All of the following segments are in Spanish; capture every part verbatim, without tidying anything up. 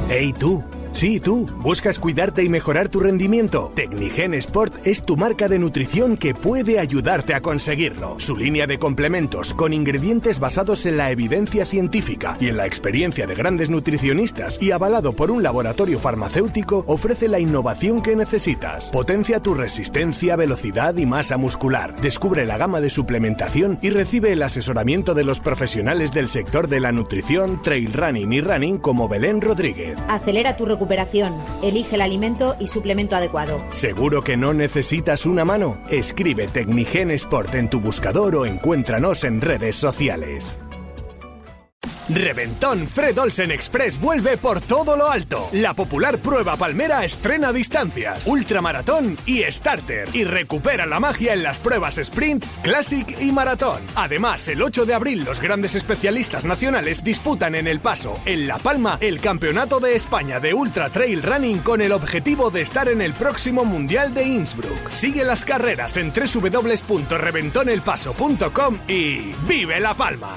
¡Hey tú! Sí, tú, ¿buscas cuidarte y mejorar tu rendimiento? Tecnigen Sport es tu marca de nutrición que puede ayudarte a conseguirlo. Su línea de complementos con ingredientes basados en la evidencia científica y en la experiencia de grandes nutricionistas y avalado por un laboratorio farmacéutico ofrece la innovación que necesitas. Potencia tu resistencia, velocidad y masa muscular. Descubre la gama de suplementación y recibe el asesoramiento de los profesionales del sector de la nutrición, trail running y running como Belén Rodríguez. Acelera tu recuperación. Elige el alimento y suplemento adecuado. ¿Seguro que no necesitas una mano? Escribe Tecnigen Sport en tu buscador o encuéntranos en redes sociales. Reventón Fred Olsen Express vuelve por todo lo alto. La popular prueba palmera estrena distancias, ultramaratón y starter. Y recupera la magia en las pruebas sprint, classic y maratón. Además, el ocho de abril los grandes especialistas nacionales disputan en El Paso, en La Palma, el Campeonato de España de Ultra Trail Running con el objetivo de estar en el próximo Mundial de Innsbruck. Sigue las carreras en doble u doble u doble u punto reventón el paso punto com y ¡vive La Palma!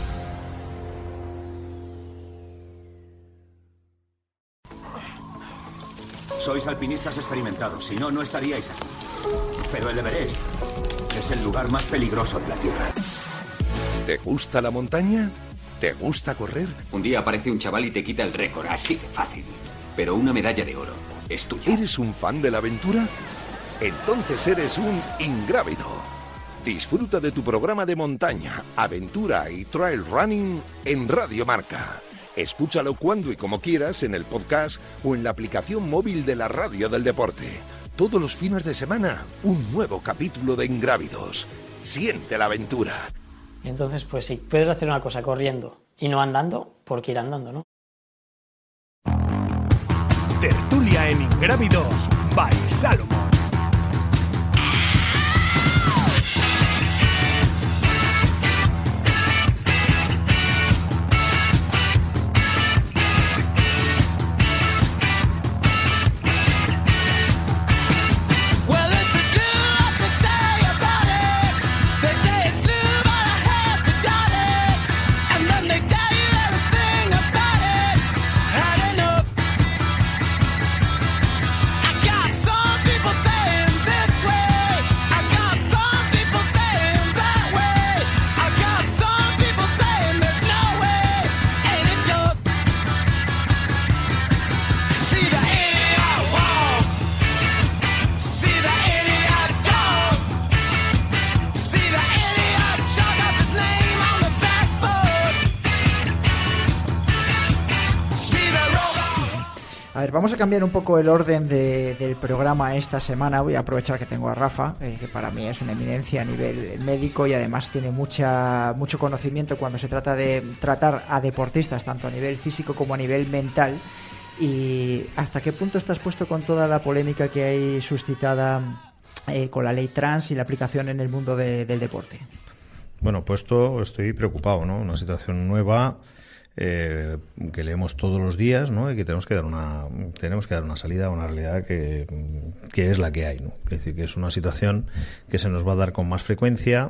Sois alpinistas experimentados, si no, no estaríais aquí. Pero el Everest es el lugar más peligroso de la Tierra. ¿Te gusta la montaña? ¿Te gusta correr? Un día aparece un chaval y te quita el récord, así de fácil. Pero una medalla de oro es tuya. ¿Eres un fan de la aventura? Entonces eres un ingrávido. Disfruta de tu programa de montaña, aventura y trail running en Radio Marca. Escúchalo cuando y como quieras en el podcast o en la aplicación móvil de la Radio del Deporte. Todos los fines de semana, un nuevo capítulo de Ingrávidos. Siente la aventura. Entonces, pues sí, puedes hacer una cosa corriendo y no andando, porque ir andando, ¿no? Tertulia en Ingrávidos by Salomón. A ver, vamos a cambiar un poco el orden de, del programa esta semana. Voy a aprovechar que tengo a Rafa, eh, que para mí es una eminencia a nivel médico y además tiene mucha mucho conocimiento cuando se trata de tratar a deportistas, tanto a nivel físico como a nivel mental. ¿Y hasta qué punto estás puesto con toda la polémica que hay suscitada eh, con la ley trans y la aplicación en el mundo de, del deporte? Bueno, puesto estoy preocupado, ¿no? Una situación nueva eh, que leemos todos los días, ¿no? Y que tenemos que dar una tenemos que dar una salida a una realidad que, que es la que hay, ¿no? Es decir, que es una situación que se nos va a dar con más frecuencia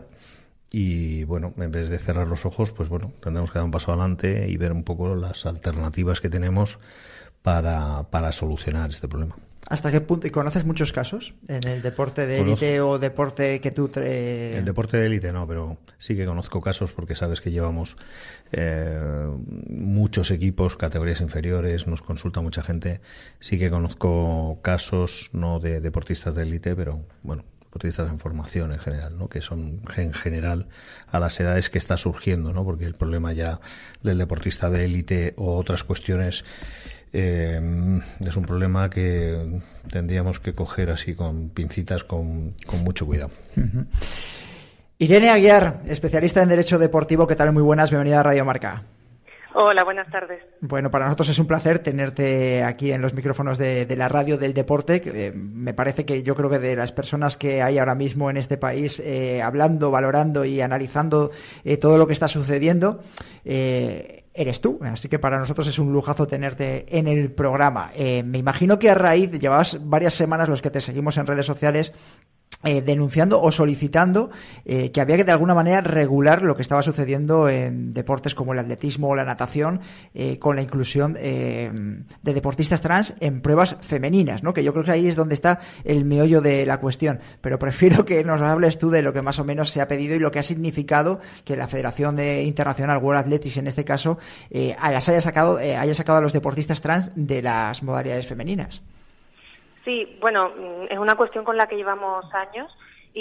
y, bueno, en vez de cerrar los ojos, pues bueno, tendremos que dar un paso adelante y ver un poco las alternativas que tenemos para, para solucionar este problema. ¿Hasta qué punto? ¿Y conoces muchos casos en el deporte de élite o deporte que tú... Tre... El deporte de élite no, pero sí que conozco casos porque sabes que llevamos eh, muchos equipos, categorías inferiores, nos consulta mucha gente. Sí que conozco casos, no de deportistas de élite, pero bueno, deportistas en formación en general, ¿no? Que son en general a las edades que está surgiendo, ¿no? Porque el problema ya del deportista de élite o otras cuestiones... Eh, es un problema que tendríamos que coger así con pincitas, con, con mucho cuidado. Uh-huh. Irene Aguiar, especialista en Derecho Deportivo, ¿qué tal? Muy buenas, bienvenida a Radio Marca. Hola, buenas tardes. Bueno, para nosotros es un placer tenerte aquí en los micrófonos de, de la radio del deporte. Que, eh, me parece que yo creo que de las personas que hay ahora mismo en este país eh, hablando, valorando y analizando eh, todo lo que está sucediendo, eh, eres tú, así que para nosotros es un lujazo tenerte en el programa. Eh, me imagino que a raíz, llevabas varias semanas los que te seguimos en redes sociales, Eh, denunciando o solicitando eh, que había que de alguna manera regular lo que estaba sucediendo en deportes como el atletismo o la natación, eh, con la inclusión eh, de deportistas trans en pruebas femeninas, ¿no? Que yo creo que ahí es donde está el meollo de la cuestión, pero prefiero que nos hables tú de lo que más o menos se ha pedido y lo que ha significado que la Federación de Internacional World Athletics, en este caso, eh, las haya sacado, eh, haya sacado a los deportistas trans de las modalidades femeninas. Sí, bueno, es una cuestión con la que llevamos años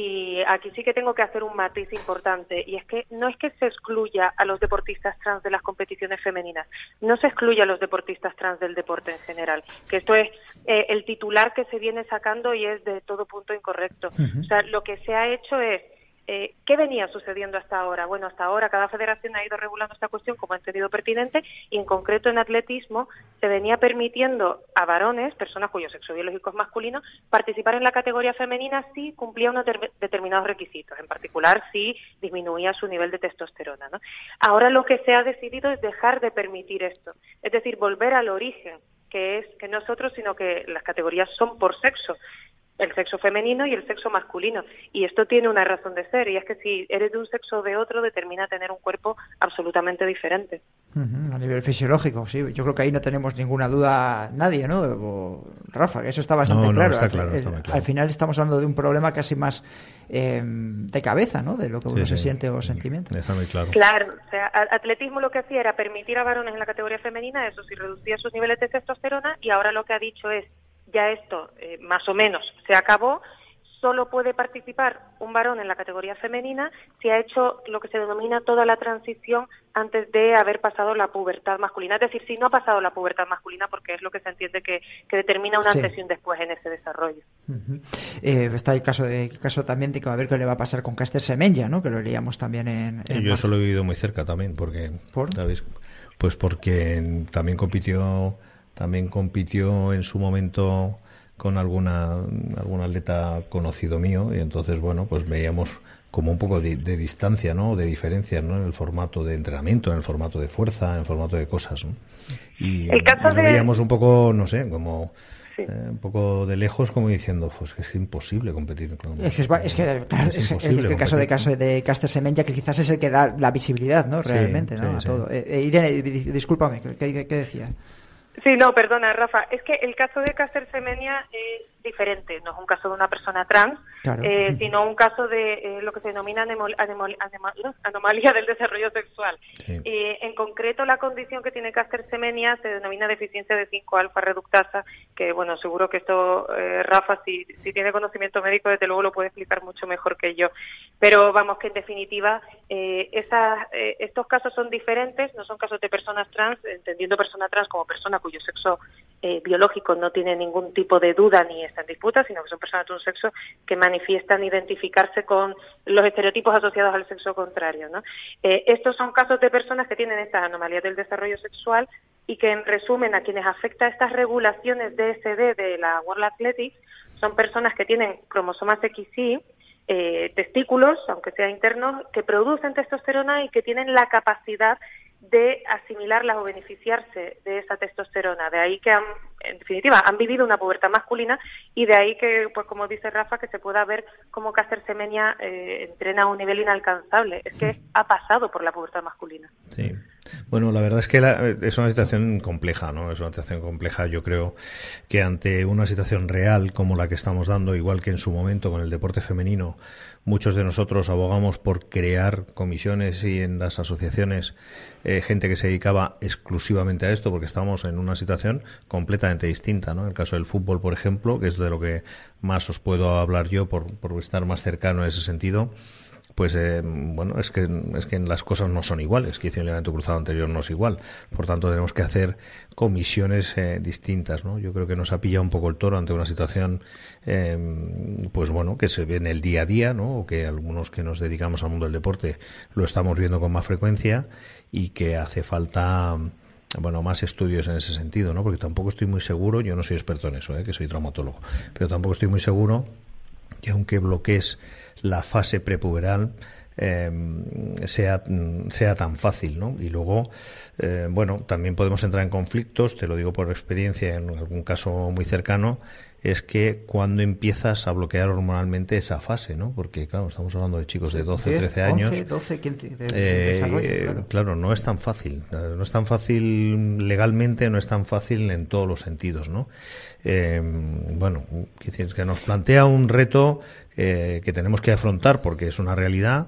y aquí sí que tengo que hacer un matiz importante, y es que no es que se excluya a los deportistas trans de las competiciones femeninas, no se excluye a los deportistas trans del deporte en general, que esto es eh, el titular que se viene sacando y es de todo punto incorrecto. Uh-huh. O sea, lo que se ha hecho es Eh, ¿qué venía sucediendo hasta ahora? Bueno, hasta ahora cada federación ha ido regulando esta cuestión como ha entendido pertinente, y en concreto en atletismo se venía permitiendo a varones, personas cuyo sexo biológico es masculino, participar en la categoría femenina si cumplía unos ter- determinados requisitos, en particular si disminuía su nivel de testosterona, ¿no? Ahora lo que se ha decidido es dejar de permitir esto, es decir, volver al origen, que es que nosotros, sino que las categorías son por sexo, el sexo femenino y el sexo masculino, y esto tiene una razón de ser, y es que si eres de un sexo o de otro determina tener un cuerpo absolutamente diferente. Uh-huh, a nivel fisiológico, sí, yo creo que ahí no tenemos ninguna duda nadie, ¿no? O, Rafa, que eso está bastante no, no, claro. Está al, claro, está al, claro. al final estamos hablando de un problema casi más eh, de cabeza, ¿no? De lo que uno sí, se sí, siente o sentimiento. Está muy claro. Claro, o sea, atletismo lo que hacía era permitir a varones en la categoría femenina, eso sí reducía sus niveles de testosterona, y ahora lo que ha dicho es, ya esto eh, más o menos se acabó, solo puede participar un varón en la categoría femenina si ha hecho lo que se denomina toda la transición antes de haber pasado la pubertad masculina. Es decir, si no ha pasado la pubertad masculina, porque es lo que se entiende que, que determina un antes sí. y un después en ese desarrollo. Uh-huh. Eh, está el caso de el caso también de que a ver qué le va a pasar con Caster Semenya, ¿no? Que lo leíamos también en... en Yo eso lo he vivido muy cerca también, porque... ¿Por? ¿Sabéis? Pues porque también compitió, también compitió en su momento con alguna algún atleta conocido mío, y entonces bueno, pues veíamos como un poco de, de distancia, ¿no? De diferencias, ¿no? En el formato de entrenamiento, en el formato de fuerza, en el formato de cosas, ¿no? Y, el caso y lo de... veíamos un poco, no sé, como sí. eh, un poco de lejos, como diciendo, pues que es imposible competir con... Es que, es, es que claro, es, es, es el, el caso de caso de Caster Semenya, que quizás es el que da la visibilidad, ¿no? Realmente, sí, ¿no? Sí, a todo. Sí. Eh, Irene, discúlpame, ¿qué, qué, qué decías? Sí, no, perdona, Rafa. Es que el caso de Caster Semenya es diferente. No es un caso de una persona trans, claro. eh, sino un caso de eh, lo que se denomina anemol, anemol, anemol, ¿no? anomalía del desarrollo sexual. Sí. Eh, en concreto, la condición que tiene Caster Semenya se denomina deficiencia de cinco alfa reductasa, que, bueno, seguro que esto, eh, Rafa, si, si tiene conocimiento médico, desde luego lo puede explicar mucho mejor que yo. Pero, vamos, que en definitiva, eh, esas, eh, estos casos son diferentes, no son casos de personas trans, entendiendo persona trans como persona cuyo sexo eh, biológico no tiene ningún tipo de duda ni está en disputa, sino que son personas de un sexo que manifiestan identificarse con los estereotipos asociados al sexo contrario, ¿no? Eh, estos son casos de personas que tienen estas anomalías del desarrollo sexual y que, en resumen, a quienes afecta estas regulaciones D S D de la World Athletics son personas que tienen cromosomas X Y, eh, testículos, aunque sea internos, que producen testosterona y que tienen la capacidad de asimilarlas o beneficiarse de esa testosterona. De ahí que, han, en definitiva, han vivido una pubertad masculina, y de ahí que, pues como dice Rafa, que se pueda ver cómo Caster Semenya eh, entrena a un nivel inalcanzable. Es que ha pasado por la pubertad masculina. Sí. Bueno, la verdad es que la, es una situación compleja, ¿no? Es una situación compleja. Yo creo que ante una situación real como la que estamos dando, igual que en su momento con el deporte femenino, muchos de nosotros abogamos por crear comisiones y en las asociaciones eh, gente que se dedicaba exclusivamente a esto, porque estamos en una situación completamente distinta, ¿no? En el caso del fútbol, por ejemplo, que es de lo que más os puedo hablar yo por, por estar más cercano en ese sentido. Pues eh, bueno, es que es que las cosas no son iguales, que hizo el ligamento cruzado anterior no es igual, por tanto tenemos que hacer comisiones eh, distintas, ¿no? Yo creo que nos ha pillado un poco el toro ante una situación eh, pues bueno, que se ve en el día a día, ¿no? O que algunos que nos dedicamos al mundo del deporte lo estamos viendo con más frecuencia, y que hace falta, bueno, más estudios en ese sentido, ¿no? Porque tampoco estoy muy seguro, yo no soy experto en eso, ¿eh? Que soy traumatólogo, pero tampoco estoy muy seguro que aunque bloquees la fase prepuberal eh, sea, sea tan fácil, ¿no? Y luego, eh, bueno, también podemos entrar en conflictos, te lo digo por experiencia, en algún caso muy cercano, es que cuando empiezas a bloquear hormonalmente esa fase, ¿no? Porque, claro, estamos hablando de chicos de doce o trece años. once, doce, quince de, de eh, desarrollo, claro. Claro, no es tan fácil. No es tan fácil legalmente, no es tan fácil en todos los sentidos, ¿no? Eh, bueno, que nos plantea un reto eh, que tenemos que afrontar porque es una realidad.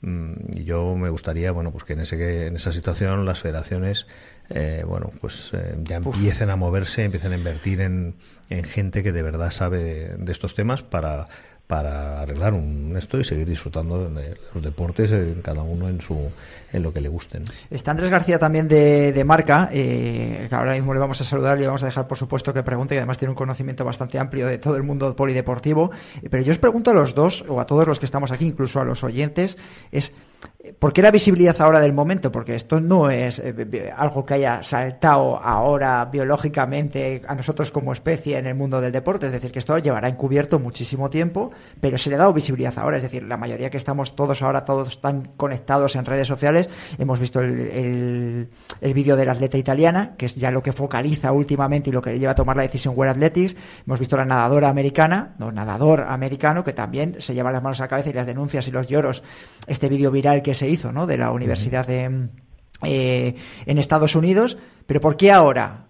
Y yo me gustaría, bueno, pues que en ese en esa situación las federaciones, eh, bueno, pues eh, ya empiecen a moverse, empiecen a invertir en, en gente que de verdad sabe de, de estos temas para para arreglar un esto y seguir disfrutando de los deportes, en cada uno en su en lo que le gusten. Está Andrés García también de, de Marca, eh, que ahora mismo le vamos a saludar y le vamos a dejar por supuesto que pregunte, y además tiene un conocimiento bastante amplio de todo el mundo polideportivo, pero yo os pregunto a los dos, o a todos los que estamos aquí, incluso a los oyentes, es ¿por qué la visibilidad ahora del momento? Porque esto no es eh, algo que haya saltado ahora biológicamente a nosotros como especie en el mundo del deporte, es decir, que esto llevará encubierto muchísimo tiempo, pero se le ha dado visibilidad ahora, es decir, la mayoría que estamos todos ahora, todos tan conectados en redes sociales, hemos visto el, el, el vídeo de la atleta italiana, que es ya lo que focaliza últimamente y lo que le lleva a tomar la decisión World Athletics, hemos visto la nadadora americana, no, nadador americano, que también se lleva las manos a la cabeza y las denuncias y los lloros, este vídeo viral que se hizo, ¿no?, de la Universidad de eh, en Estados Unidos. Pero ¿por qué ahora,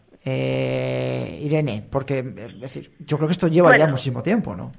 eh, Irene? Porque, es decir, yo creo que esto lleva bueno, ya muchísimo tiempo, ¿no?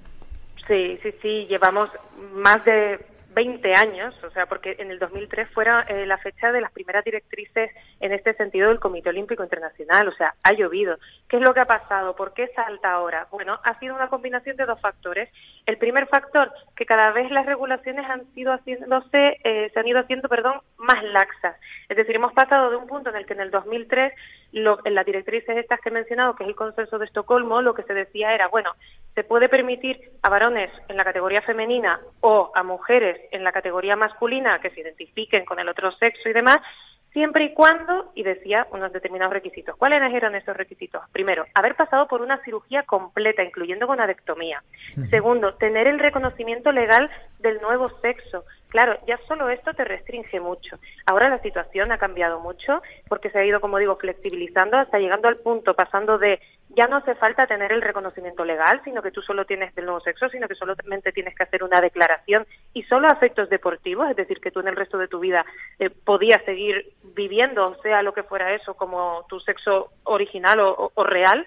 Sí, sí, sí, llevamos más de veinte años, o sea, porque en el dos mil tres fuera eh, la fecha de las primeras directrices en este sentido del Comité Olímpico Internacional, o sea, ha llovido. ¿Qué es lo que ha pasado? ¿Por qué salta ahora? Bueno, ha sido una combinación de dos factores. El primer factor, que cada vez las regulaciones han sido haciéndose, eh, se han ido haciendo, perdón, más laxas. Es decir, hemos pasado de un punto en el que en el dos mil tres, lo, en las directrices estas que he mencionado, que es el Consenso de Estocolmo, lo que se decía era, bueno, se puede permitir a varones en la categoría femenina o a mujeres en la categoría masculina que se identifiquen con el otro sexo y demás, siempre y cuando, y decía unos determinados requisitos. ¿Cuáles eran esos requisitos? Primero, haber pasado por una cirugía completa, incluyendo gonadectomía. Uh-huh. Segundo, tener el reconocimiento legal del nuevo sexo. Claro, ya solo esto te restringe mucho. Ahora la situación ha cambiado mucho porque se ha ido, como digo, flexibilizando hasta llegando al punto, pasando de ya no hace falta tener el reconocimiento legal, sino que tú solo tienes del nuevo sexo, sino que solamente tienes que hacer una declaración y solo a efectos deportivos, es decir, que tú en el resto de tu vida eh, podías seguir viviendo, sea lo que fuera eso, como tu sexo original o, o, o real.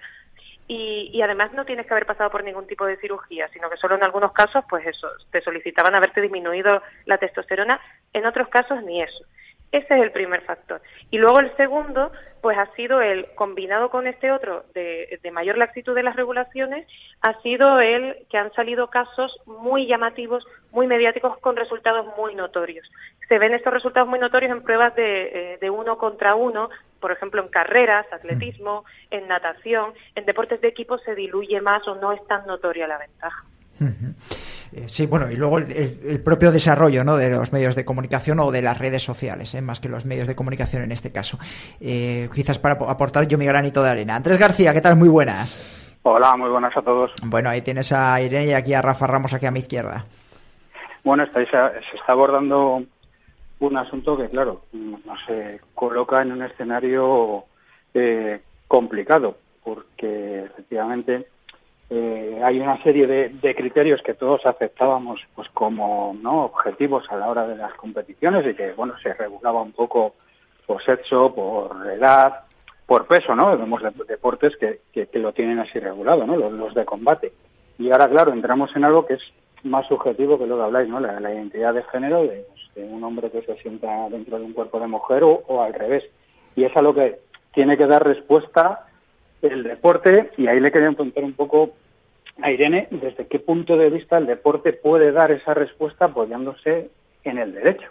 Y, y además no tienes que haber pasado por ningún tipo de cirugía, sino que solo en algunos casos, pues eso, te solicitaban haberte disminuido la testosterona, en otros casos ni eso. Ese es el primer factor. Y luego el segundo, pues ha sido el, combinado con este otro de, de mayor laxitud de las regulaciones, ha sido el que han salido casos muy llamativos, muy mediáticos, con resultados muy notorios. Se ven estos resultados muy notorios en pruebas de, de uno contra uno, por ejemplo, en carreras, atletismo, en natación. En deportes de equipo se diluye más o no es tan notoria la ventaja. Uh-huh. Eh, sí, bueno, y luego el, el, el propio desarrollo, ¿no?, de los medios de comunicación o de las redes sociales, ¿eh?, más que los medios de comunicación en este caso. Eh, quizás para aportar yo mi granito de arena. Andrés García, ¿qué tal? Muy buenas. Hola, muy buenas a todos. Bueno, ahí tienes a Irene y aquí a Rafa Ramos, aquí a mi izquierda. Bueno, estáis a, se está abordando un asunto que, claro, nos se coloca en un escenario eh, complicado, porque efectivamente eh, hay una serie de, de criterios que todos aceptábamos pues como no objetivos a la hora de las competiciones y que, bueno, se regulaba un poco por sexo, por edad, por peso, ¿no? Vemos deportes que, que, que lo tienen así regulado, ¿no? Los, los de combate. Y ahora, claro, entramos en algo que es más subjetivo que lo que habláis, ¿no? La, la identidad de género de, de un hombre que se sienta dentro de un cuerpo de mujer o, o al revés. Y es a lo que tiene que dar respuesta el deporte, y ahí le quería preguntar un poco a Irene, ¿desde qué punto de vista el deporte puede dar esa respuesta apoyándose en el derecho?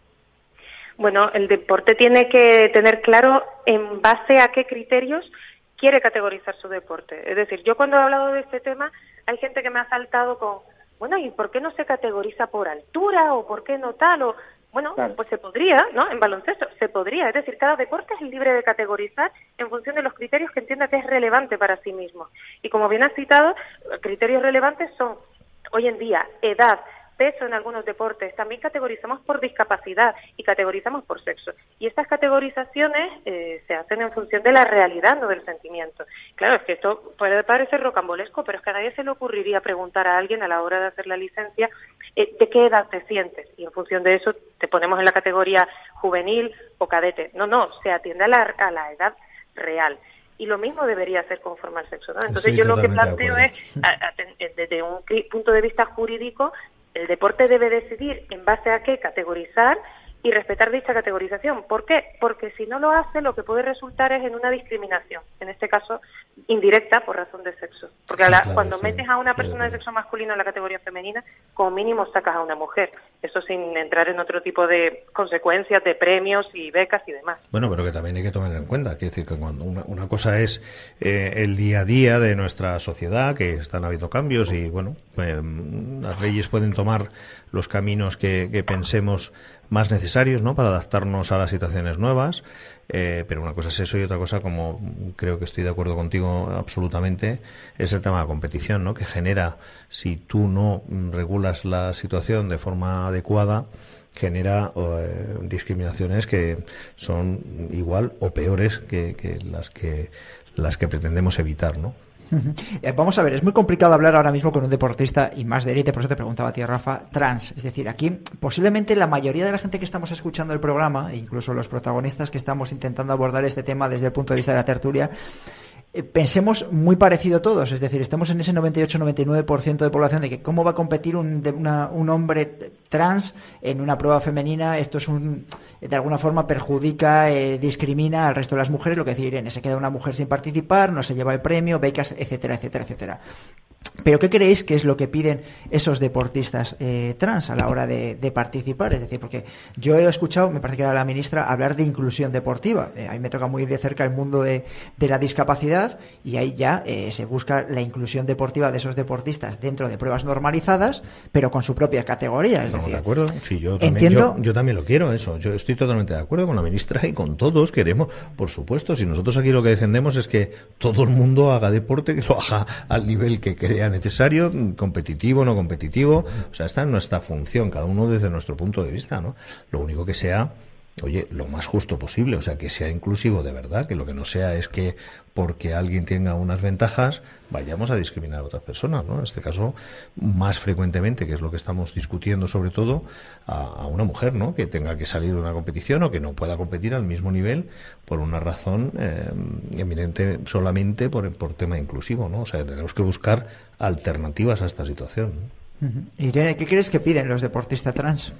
Bueno, el deporte tiene que tener claro en base a qué criterios quiere categorizar su deporte. Es decir, yo cuando he hablado de este tema, hay gente que me ha saltado con, bueno, ¿y por qué no se categoriza por altura o por qué no tal? O bueno, claro, pues se podría, ¿no? En baloncesto se podría. Es decir, cada deporte es libre de categorizar en función de los criterios que entienda que es relevante para sí mismo. Y como bien has citado, criterios relevantes son, hoy en día, edad, peso en algunos deportes, también categorizamos por discapacidad y categorizamos por sexo. Y estas categorizaciones eh, se hacen en función de la realidad, no del sentimiento. Claro, es que esto puede parecer rocambolesco, pero es que a nadie se le ocurriría preguntar a alguien a la hora de hacer la licencia eh, de qué edad te sientes. Y en función de eso te ponemos en la categoría juvenil o cadete. No, no, se atiende a la, a la edad real. Y lo mismo debería ser conforme al sexo, ¿no? Entonces yo lo que planteo es, a, a, desde un punto de vista jurídico, el deporte debe decidir en base a qué categorizar y respetar dicha categorización. ¿Por qué? Porque si no lo hace, lo que puede resultar es en una discriminación, en este caso indirecta por razón de sexo. Porque sí, la, claro, cuando sí, metes a una persona sí, de sexo masculino en la categoría femenina, como mínimo sacas a una mujer. Eso sin entrar en otro tipo de consecuencias de premios y becas y demás. Bueno, pero que también hay que tomar en cuenta, quiero decir que cuando una, una cosa es eh, el día a día de nuestra sociedad, que están habiendo cambios y bueno, eh, las leyes pueden tomar los caminos que, que pensemos más necesarios, ¿no?, para adaptarnos a las situaciones nuevas, eh, pero una cosa es eso y otra cosa, como creo que estoy de acuerdo contigo absolutamente, es el tema de la competición, ¿no?, que genera, si tú no regulas la situación de forma adecuada, genera eh, discriminaciones que son igual o peores que, que las que las que pretendemos evitar, ¿no? Vamos a ver, es muy complicado hablar ahora mismo con un deportista y más de élite, por eso te preguntaba a ti, Rafa, trans. Es decir, aquí posiblemente la mayoría de la gente que estamos escuchando el programa, e incluso los protagonistas que estamos intentando abordar este tema desde el punto de vista de la tertulia, eh, pensemos muy parecido todos. Es decir, estamos en ese noventa y ocho noventa y nueve por ciento de población de que cómo va a competir un, de una, un hombre trans en una prueba femenina. Esto es un, de alguna forma perjudica, eh, discrimina al resto de las mujeres, lo que decía Irene, se queda una mujer sin participar, no se lleva el premio, becas, etcétera, etcétera, etcétera. Pero ¿qué creéis que es lo que piden esos deportistas eh, trans a la hora de, de participar? Es decir, porque yo he escuchado, me parece que era la ministra, hablar de inclusión deportiva. Eh, a mí me toca muy de cerca el mundo de, de la discapacidad y ahí ya eh, se busca la inclusión deportiva de esos deportistas dentro de pruebas normalizadas, pero con su propia categoría. Es Estamos decir, de acuerdo. Sí, yo también, entiendo... yo, yo también lo quiero, eso. Yo estoy totalmente de acuerdo con la ministra y con todos. Queremos, por supuesto, si nosotros aquí lo que defendemos es que todo el mundo haga deporte, que lo haga al nivel que crea necesario, competitivo, no competitivo, o sea, esta es nuestra función, cada uno desde nuestro punto de vista, ¿no? Lo único que sea, oye, lo más justo posible, o sea, que sea inclusivo de verdad, que lo que no sea es que porque alguien tenga unas ventajas vayamos a discriminar a otras personas, ¿no? En este caso, más frecuentemente, que es lo que estamos discutiendo sobre todo, a, a una mujer, ¿no?, que tenga que salir de una competición o que no pueda competir al mismo nivel por una razón eh, eminente solamente por, por tema inclusivo, ¿no? O sea, tenemos que buscar alternativas a esta situación, ¿no? Uh-huh. Irene, ¿qué crees que piden los deportistas trans?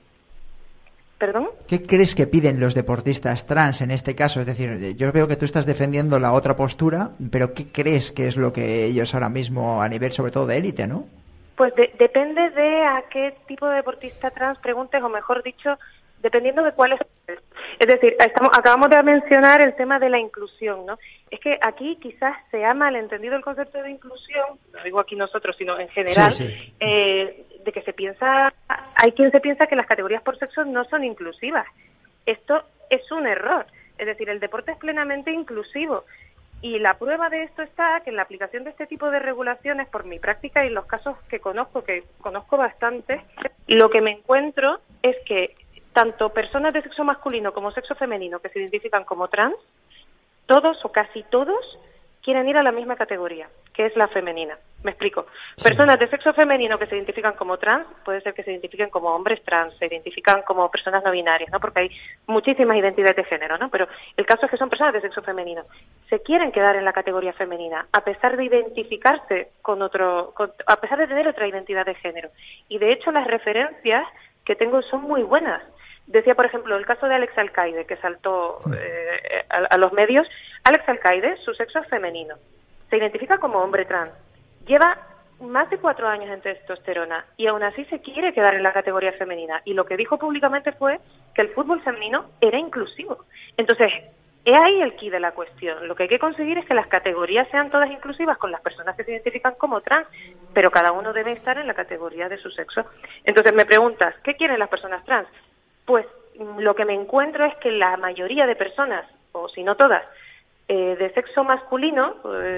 ¿Perdón? ¿Qué crees que piden los deportistas trans en este caso? Es decir, yo veo que tú estás defendiendo la otra postura, pero ¿qué crees que es lo que ellos ahora mismo, a nivel sobre todo de élite, ¿no? Pues de, depende de a qué tipo de deportista trans preguntes, o mejor dicho, dependiendo de cuál es. Es decir, estamos, acabamos de mencionar el tema de la inclusión, ¿no? Es que aquí quizás se ha malentendido el concepto de inclusión, no digo aquí nosotros, sino en general, sí, sí. Eh, de que se piensa, hay quien se piensa que las categorías por sexo no son inclusivas. Esto es un error. Es decir, el deporte es plenamente inclusivo. Y la prueba de esto está que en la aplicación de este tipo de regulaciones, por mi práctica y los casos que conozco, que conozco bastante, lo que me encuentro es que tanto personas de sexo masculino como sexo femenino que se identifican como trans, todos o casi todos quieren ir a la misma categoría, que es la femenina. Me explico. Sí. Personas de sexo femenino que se identifican como trans, puede ser que se identifiquen como hombres trans, se identifican como personas no binarias, ¿no? Porque hay muchísimas identidades de género, ¿no? Pero el caso es que son personas de sexo femenino. Se quieren quedar en la categoría femenina, a pesar de identificarse con otro, con, a pesar de tener otra identidad de género. Y de hecho las referencias que tengo son muy buenas. Decía, por ejemplo, el caso de Alex Alcaide, que saltó eh, a, a los medios. Alex Alcaide, su sexo es femenino. Se identifica como hombre trans. Lleva más de cuatro años en testosterona y aún así se quiere quedar en la categoría femenina. Y lo que dijo públicamente fue que el fútbol femenino era inclusivo. Entonces, es ahí el quid de la cuestión. Lo que hay que conseguir es que las categorías sean todas inclusivas con las personas que se identifican como trans, pero cada uno debe estar en la categoría de su sexo. Entonces, me preguntas, ¿qué quieren las personas trans? Pues lo que me encuentro es que la mayoría de personas, o si no todas, eh, de sexo masculino, eh,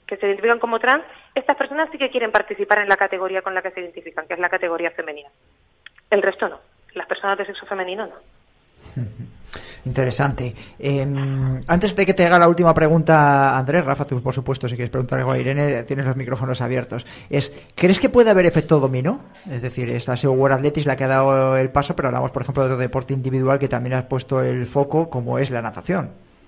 que se identifican como trans, estas personas sí que quieren participar en la categoría con la que se identifican, que es la categoría femenina. El resto no. Las personas de sexo femenino no. Interesante. Eh, antes de que te haga la última pregunta, Andrés, Rafa, tú por supuesto, si quieres preguntar algo a Irene, tienes los micrófonos abiertos. Es, ¿crees que puede haber efecto dominó? Es decir, esta ha sido World Athletics la que ha dado el paso, pero hablamos, por ejemplo, de otro deporte individual que también has puesto el foco, como es la natación.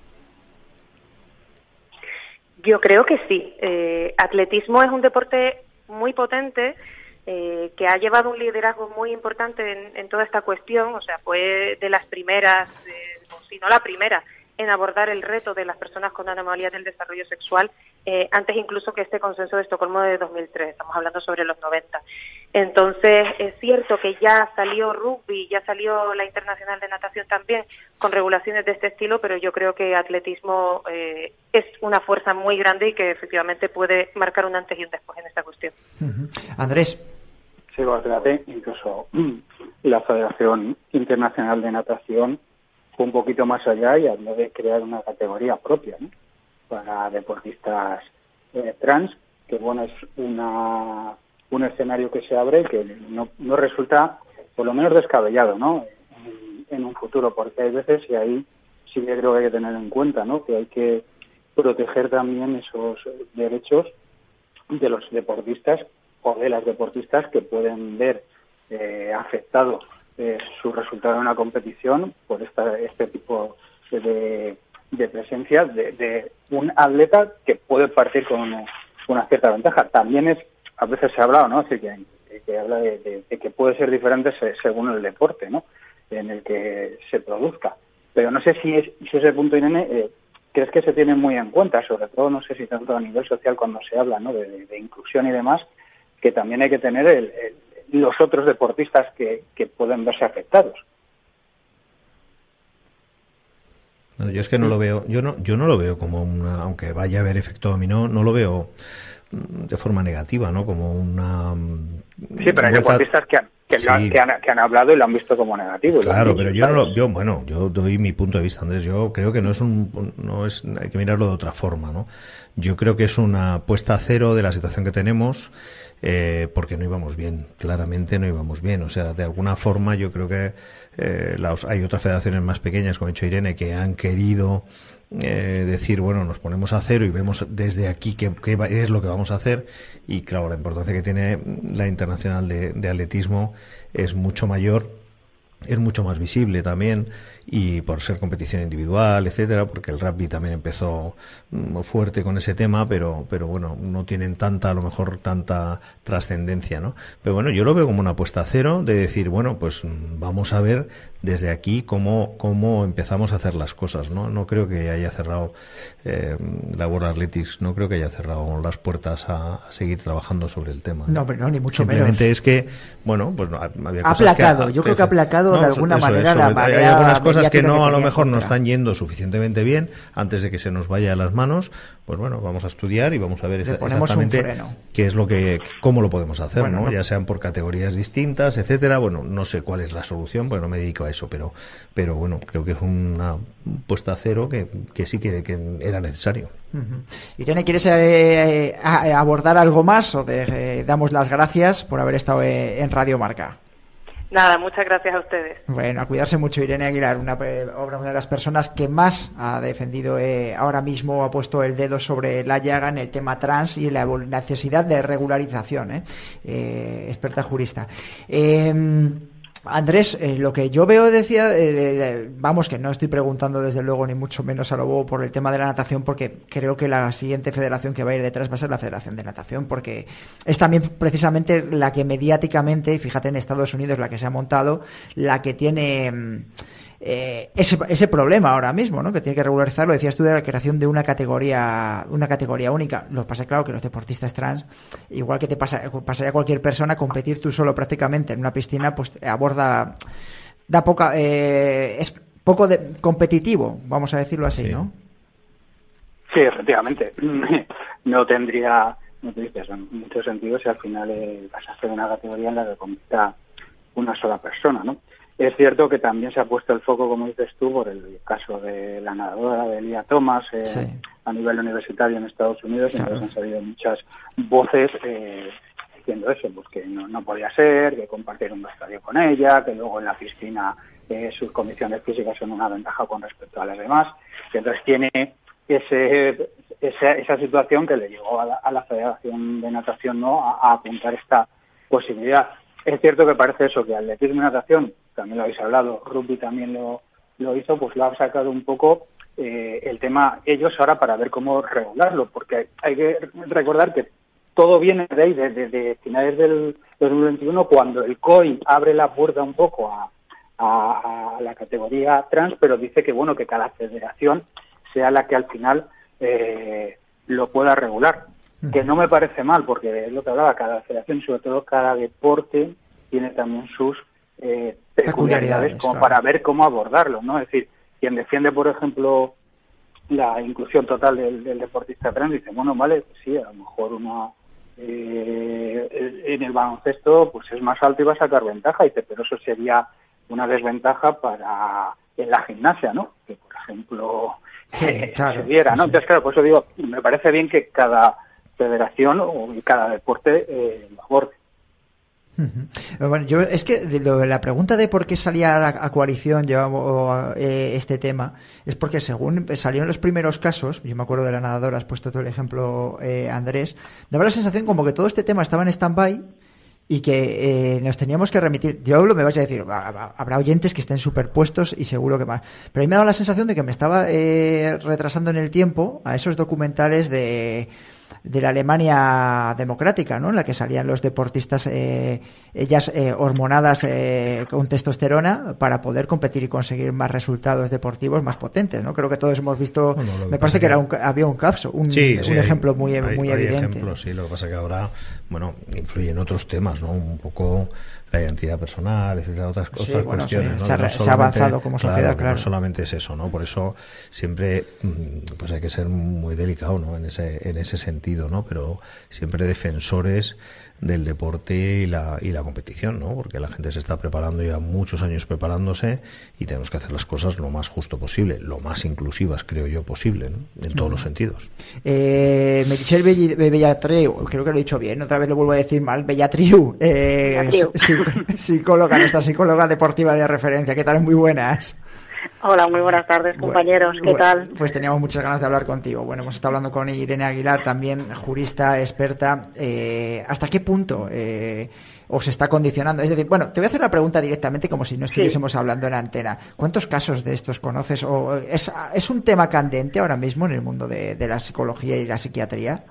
Yo creo que sí. Eh, atletismo es un deporte muy potente, Eh, que ha llevado un liderazgo muy importante en, en toda esta cuestión, o sea, fue de las primeras, eh, o si no la primera, en abordar el reto de las personas con anomalías del desarrollo sexual, eh, antes incluso que este consenso de Estocolmo de dos mil tres, estamos hablando sobre los noventa. Entonces, es cierto que ya salió rugby, ya salió la Internacional de Natación también, con regulaciones de este estilo, pero yo creo que atletismo eh, es una fuerza muy grande y que efectivamente puede marcar un antes y un después en esta cuestión. Uh-huh. Andrés. Sí, pues fíjate, incluso la Federación Internacional de Natación fue un poquito más allá y habló de crear una categoría propia, ¿no?, para deportistas eh, trans, que bueno, es una un escenario que se abre que no, no resulta, por lo menos, descabellado, ¿no?, en, en un futuro, porque hay veces, y ahí sí que creo que hay que tener en cuenta, ¿no?, que hay que proteger también esos derechos de los deportistas o de las deportistas que pueden ver eh, afectado eh, su resultado en una competición por esta, este tipo de, de presencia de, de un atleta que puede partir con una, una cierta ventaja. También es, a veces se ha hablado, ¿no?, es decir, que, que habla de, de, de que puede ser diferente según el deporte, ¿no?, en el que se produzca. Pero no sé si, es, si ese punto, Irene, eh, crees que se tiene muy en cuenta, sobre todo, no sé si tanto a nivel social cuando se habla, ¿no?, de, de, de inclusión y demás, que también hay que tener el, el, los otros deportistas que, que pueden verse afectados. No, yo es que no lo veo, yo no, yo no lo veo como una, aunque vaya a haber efecto dominó, no lo veo de forma negativa, ¿no? Como una... Sí, pero hay deportistas que han, que, sí. han, que, han, que han hablado y lo han visto como negativo. Claro, pero yo no lo, yo, bueno, yo doy mi punto de vista, Andrés. Yo creo que no es un, no es, hay que mirarlo de otra forma, ¿no? Yo creo que es una puesta a cero de la situación que tenemos. Eh, porque no íbamos bien, claramente no íbamos bien. O sea, de alguna forma yo creo que eh, las, hay otras federaciones más pequeñas, como ha dicho Irene, que han querido eh, decir, bueno, nos ponemos a cero y vemos desde aquí qué, qué es lo que vamos a hacer. Y claro, la importancia que tiene la Internacional de, de Atletismo es mucho mayor, es mucho más visible también, y por ser competición individual, etcétera, porque el rugby también empezó muy fuerte con ese tema, pero pero bueno, no tienen tanta, a lo mejor tanta trascendencia, ¿no? Pero bueno, yo lo veo como una apuesta a cero de decir, bueno, pues vamos a ver desde aquí cómo cómo empezamos a hacer las cosas, ¿no? No creo que haya cerrado eh, la World Athletics, no creo que haya cerrado las puertas a, a seguir trabajando sobre el tema, ¿no? No, pero no, ni mucho Simplemente menos. es que, bueno, pues no, había ha cosas aplacado, que, yo creo que ha aplacado no, de alguna eso, manera eso, la hay, marea. Hay algunas cosas que no, a lo mejor no contra. están yendo suficientemente bien antes de que se nos vaya a las manos. Pues bueno, vamos a estudiar y vamos a ver esa, exactamente qué es lo que, cómo lo podemos hacer, bueno, ¿no? ¿no? Ya sean por categorías distintas, etcétera. Bueno, no sé cuál es la solución, porque no me dedico a eso, pero, pero bueno, creo que es una puesta a cero que, que sí que, que era necesario. Uh-huh. Irene, ¿quieres eh, abordar algo más o te eh, damos las gracias por haber estado eh, en Radio Marca? Nada, muchas gracias a ustedes. Bueno, a cuidarse mucho. Irene Aguilar, una, una de las personas que más ha defendido eh, ahora mismo, ha puesto el dedo sobre la llaga en el tema trans y la necesidad de regularización, eh, eh, experta jurista. Eh, Andrés, eh, lo que yo veo, decía, eh, vamos, que no estoy preguntando desde luego ni mucho menos a lo bobo por el tema de la natación, porque creo que la siguiente federación que va a ir detrás va a ser la Federación de Natación, porque es también precisamente la que mediáticamente, fíjate, en Estados Unidos la que se ha montado, la que tiene eh, ese, ese problema ahora mismo, ¿no? Que tiene que regularizar, lo decías tú, de la creación de una categoría una categoría única. Lo que pasa es, claro, que los deportistas trans, igual que te pasa, pasaría a cualquier persona, competir tú solo prácticamente en una piscina, pues aborda, da poca, eh, es poco de, competitivo, vamos a decirlo así, sí. ¿No? Sí, efectivamente. No tendría, no te dices, en muchos sentidos, si al final eh, vas a hacer una categoría en la que compita una sola persona, ¿no? Es cierto que también se ha puesto el foco, como dices tú, por el caso de la nadadora de Lia Thomas eh, sí. a nivel universitario en Estados Unidos, claro. Entonces han salido muchas voces eh, diciendo eso, pues que no, no podía ser, que compartir un vestuario con ella, que luego en la piscina eh, sus condiciones físicas son una ventaja con respecto a las demás, que entonces tiene ese esa, esa situación que le llevó a la, a la Federación de Natación, ¿no?, a, a apuntar esta posibilidad. Es cierto que parece eso, que atletismo y natación, también lo habéis hablado, rugby también lo, lo hizo, pues lo ha sacado un poco eh, el tema ellos ahora para ver cómo regularlo, porque hay que recordar que todo viene de ahí, de, de, de finales del dos mil veintiuno, cuando el C O I abre la puerta un poco a, a, a la categoría trans, pero dice que bueno, que cada federación sea la que al final eh, lo pueda regular. Que no me parece mal, porque es lo que hablaba, cada federación, sobre todo cada deporte, tiene también sus eh, peculiaridades, peculiaridades como claro. para ver cómo abordarlo, ¿no? Es decir, quien defiende, por ejemplo, la inclusión total del, del deportista trans, dice, bueno, vale, pues sí, a lo mejor una eh, en el baloncesto pues es más alto y va a sacar ventaja, y dice, pero eso sería una desventaja para en la gimnasia, ¿no? Que, por ejemplo, sí, eh, claro, se diera, ¿no? Sí. Entonces, claro, por eso digo, me parece bien que cada federación o cada deporte eh, lo aborde. Uh-huh. Bueno, yo es que de lo, la pregunta de por qué salía a, a coalición llevamos eh, este tema es porque según salieron los primeros casos, yo me acuerdo de la nadadora, has puesto todo el ejemplo, eh, Andrés, daba la sensación como que todo este tema estaba en stand-by y que eh, nos teníamos que remitir. Yo lo me vais a decir, habrá oyentes que estén superpuestos y seguro que más, pero a mí me ha dado la sensación de que me estaba eh, retrasando en el tiempo a esos documentales de de la Alemania democrática, ¿no?, en la que salían los deportistas eh, ellas eh, hormonadas eh, con testosterona para poder competir y conseguir más resultados deportivos más potentes, ¿no? Creo que todos hemos visto, bueno, me parece que, que era un, había un caso, un, sí, un sí, ejemplo hay, muy, hay, muy hay evidente. Ejemplos, sí, lo que pasa que ahora, bueno, influyen otros temas, ¿no?, un poco la identidad personal, etcétera, otras, sí, otras bueno, cuestiones, sí, ¿no? Se ha, no se ha avanzado como sociedad, claro, claro. No solamente es eso, ¿no? Por eso siempre pues hay que ser muy delicado, ¿no?, en ese en ese sentido, ¿no? Pero siempre defensores del deporte y la y la competición, ¿no? Porque la gente se está preparando ya muchos años preparándose y tenemos que hacer las cosas lo más justo posible, lo más inclusivas, creo yo, posible, ¿no?, en todos uh-huh. los sentidos. Eh, Meritxell Bellatriu, creo que lo he dicho bien, otra vez lo vuelvo a decir mal, Bellatriu, eh, Bellatriu. Psic- psicóloga, nuestra psicóloga deportiva de referencia. ¿Qué tal? Muy buenas. Hola, muy buenas tardes, compañeros. Bueno, ¿Qué tal? Pues teníamos muchas ganas de hablar contigo. Bueno, hemos estado hablando con Irene Aguilar, también jurista, experta. Eh, ¿Hasta qué punto eh, os está condicionando? Es decir, bueno, te voy a hacer la pregunta directamente como si no estuviésemos sí. hablando en la antena. ¿Cuántos casos de estos conoces? ¿O es, es un tema candente ahora mismo en el mundo de, de la psicología y la psiquiatría?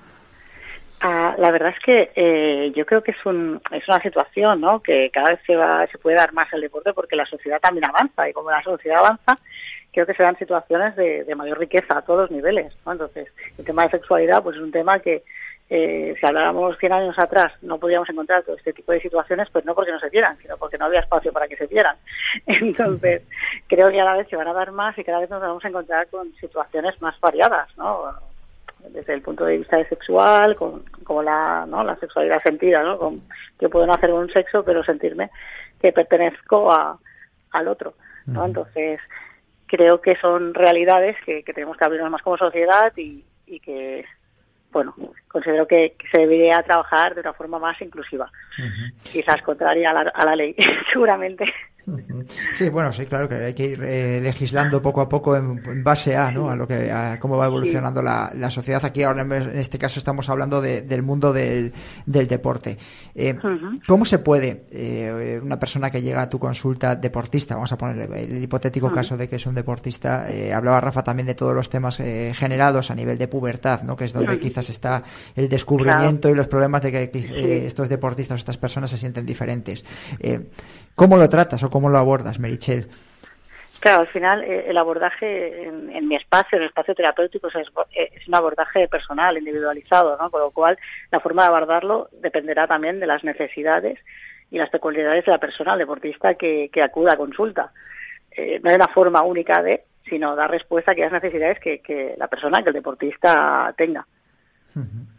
Uh, la verdad es que eh, yo creo que es un es una situación, ¿no?, que cada vez se va se puede dar más el deporte porque la sociedad también avanza, y como la sociedad avanza, creo que se dan situaciones de, de mayor riqueza a todos los niveles, ¿no? Entonces, el tema de sexualidad pues es un tema que eh, si hablábamos cien años atrás no podíamos encontrar todo este tipo de situaciones, pues no porque no se dieran, sino porque no había espacio para que se dieran. Entonces, creo que cada vez se van a dar más y cada vez nos vamos a encontrar con situaciones más variadas, ¿no?, desde el punto de vista de sexual, con, como la, ¿no?, la sexualidad sentida, ¿no?, con, que puedo no hacer un sexo, pero sentirme que pertenezco a, al otro, ¿no? Uh-huh. Entonces, creo que son realidades que, que tenemos que abrirnos más como sociedad y, y que, bueno, considero que, que se debería trabajar de una forma más inclusiva. Uh-huh. Quizás contraria a la, a la ley, seguramente. Sí, bueno, sí, claro que hay que ir eh, legislando poco a poco en, en base a, ¿no?, a lo que a cómo va evolucionando sí. la, la sociedad. Aquí ahora en este caso estamos hablando de, del mundo del, del deporte. Eh, uh-huh. ¿Cómo se puede eh, una persona que llega a tu consulta deportista, vamos a poner el hipotético uh-huh. caso de que es un deportista, eh, hablaba Rafa también de todos los temas eh, generados a nivel de pubertad, ¿no?, que es donde uh-huh. quizás está el descubrimiento claro. y los problemas de que eh, sí. estos deportistas o estas personas se sienten diferentes. Eh, ¿Cómo lo tratas o cómo lo abordas, Meritxell? Claro, al final eh, el abordaje en, en mi espacio, en el espacio terapéutico, es, es un abordaje personal, individualizado, ¿no? Con lo cual la forma de abordarlo dependerá también de las necesidades y las peculiaridades de la persona, el deportista que, que acuda a consulta. Eh, no hay una forma única de, sino dar respuesta a aquellas necesidades que, que la persona, que el deportista tenga. Uh-huh.